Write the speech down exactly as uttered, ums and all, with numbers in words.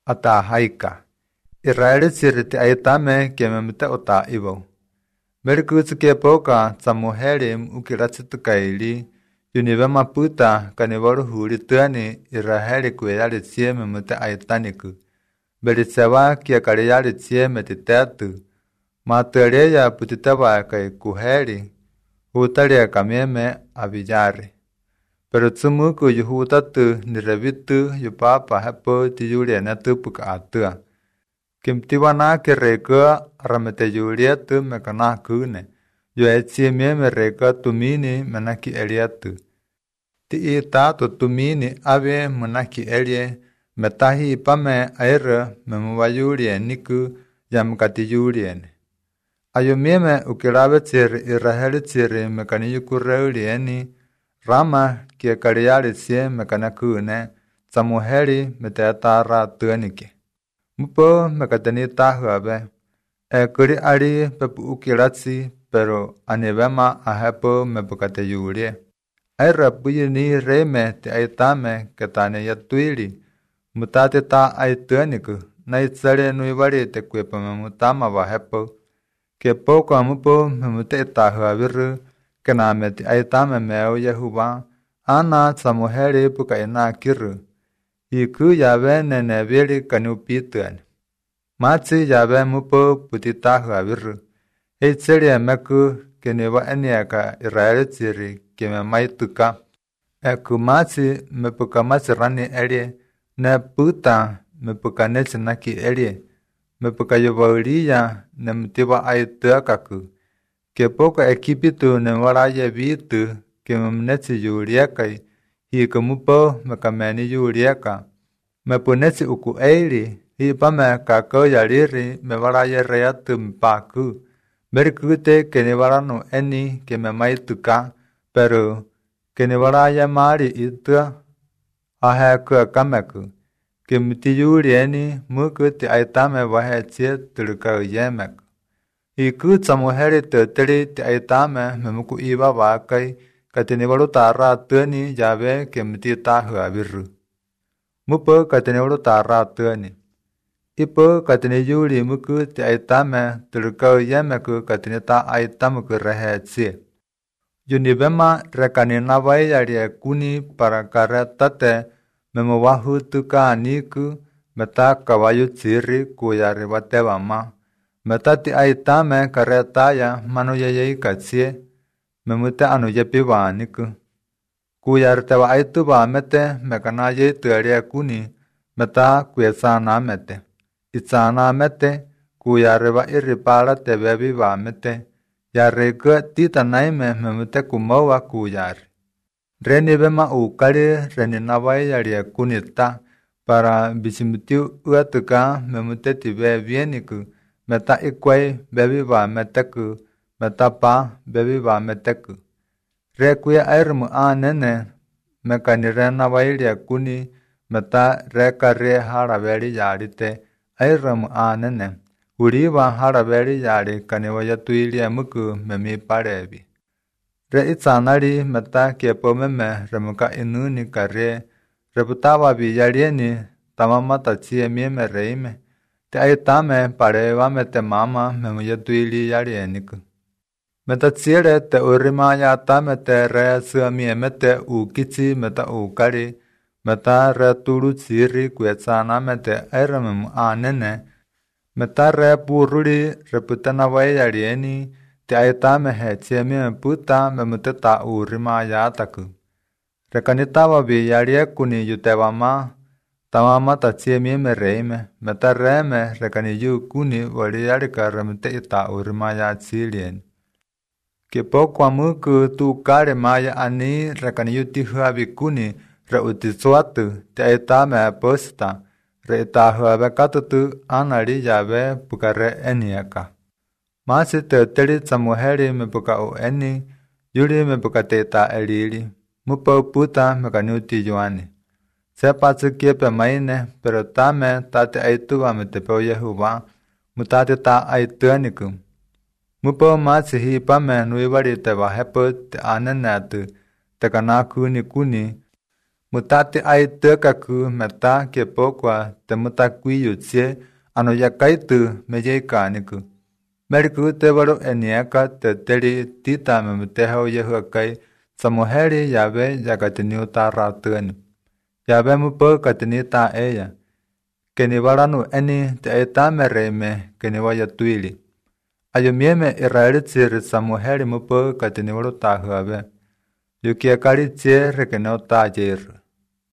ata haika. Israel siriti aitame kememte ota ivo. Merikutsuke poka tsamuherim ukiratsitukaili, yunive maputa kanivoru huri tuani Israeli kuyali tsieme mute aitaniku. Beritsewa kia kariyali tsieme titetu. Matuereya putiteva kai kuheri, hutaria kamieme avillari. Pero tsumuku yuhutatu nirevitu yupapa hepo tiyulia netupuka atua. Kimtiwana ke reka ramete yuliatu mekana kune. Yo etsie mieme reka tumini menaki eliatu. Ti ita to tumini ave menaki elie metahi ipame aira memuayulie niku yamkati yuliene. Ayo mieme ukirabe tsiri Israeli tsiri mekani yukureulieni rama kia kariyali tsie mekana kune tsamuheri meteatara tuanike. Mupo mekateni tahuabe. E kuri ari pepu ukiratsi pero anivema ahepo mepukate yulie. Aira puyini reime te aitame ketane yatuili. Mutate ta aituaniku na itsare nuivari te kuepame mutama vahepo. Ke poko amupo memute tahuabiru kename te aitame meo Yehuva ana tsamuheri puka ina kiru. Iku yabe nene vili kanupituan. Matsi yabe mupo putitahu abiru. Eitzeri emeku keniwa eniaka Israeli tsiri keme maituka. Eku matsi mepuka matsi rani elie. Ne puta mepuka netsi naki elie. Mepuka yubaulia ne mutiwa aituakaku. Ke poko ekipitu ne waraye vitu keme mnetsi yuliakai. Hiko mupo mekameni yuliaka. Mepunetsi uku eili. Hipame kako yaliri mevaraye reatu mpaku. Merikute keniwaranu eni keme maituka. Pero kenivaraye mari itua. Aheku akameku. Kimti yuri eni mukuti aitame vahe tsie tulukau yemeku. Iku tsamuheri tutiri ti aitame memuku iwa wakai. Katiniwaru tara tuani yabe kimti tahu abiru. Mupo katiniwaru tara tuani. Ipo katini yuri muku ti aitame tulukau yemeku katini ta aitamuku rehe tsie. Yunibema rekanina vayari kuni para karetate memuwahu tuka aniku meta kawayu tsiri kuyari watewama. Meta ti aitame karetaya manu yeyei katsie memute anu yepiwa aniku. Kuyari tewa aituwa mete mekana ye tuaria kuni meta kuyesana mete. Itsana mete kuyari wa iripara tebebi wa mete. Yareka tita naime memute kumowa kuyari. Reni bema ukari reni nawai yari kunita para bisimuti uatuka memute tibe vieniku meta ikwai bebi wa meteku meta pa bebi wa meteku. Rekuya airmu anene mekanire nawai yari kuni meta rekare haraveri yarite airmu anene. Uriwa haraveri yari kaniwa yatuilia muku memi parevi. Re itsanari meta kepo meme remuka inuni kare reputawa viyarieni tamamata tsie mieme reime. Te aitame pareva mete mama memu yatuili yarieniku. Meta tsiere te urima yatame te re suamie te ukitsi meta ukari. Meta re turu tsiri kuetsana mete airememu anene. Meta re pururi reputana vayarieni te aitame he tsiemi puta memuteta urima yataku. Rekanitawa viyarie kuni yutewama tamama ta tsiemi me reime. Meta reme rekani yu kuni waliyarika remute ita urima yatsilieni. Kipokwa muku tu kare maya ani rekani yutihuavi kuni re utisuatu te aitame posta. Re itahuabe katutu anari yabe pukare eniaka. Masi te teri tsamuheri me puka o eni, yuri me puka teta elili, mupo puta me kanuti yuani. Sepa tsukepe maine, pero tame tate aituwa me tepeo Yehuva, mutate ta aituaniku. Mupo masi hipa me nuivari te wahepo te anenetu, te kanakuni kuni, Mutate ai te kaku meta ke pokwa te mutakui yutsie ano yakai tu mejeka niku. Meriku te varo eniaka te teri tita me muteha o yehuakai samuheri yabe yakatini uta ratuen. Yabe mupo katini ta eya. Keni varanu eni te eta mereme keni vaya tuili. Ayomieme Israel tsir samuheri mupo katini varo ta huabe. Yuki akari tsie rekene o ta jer.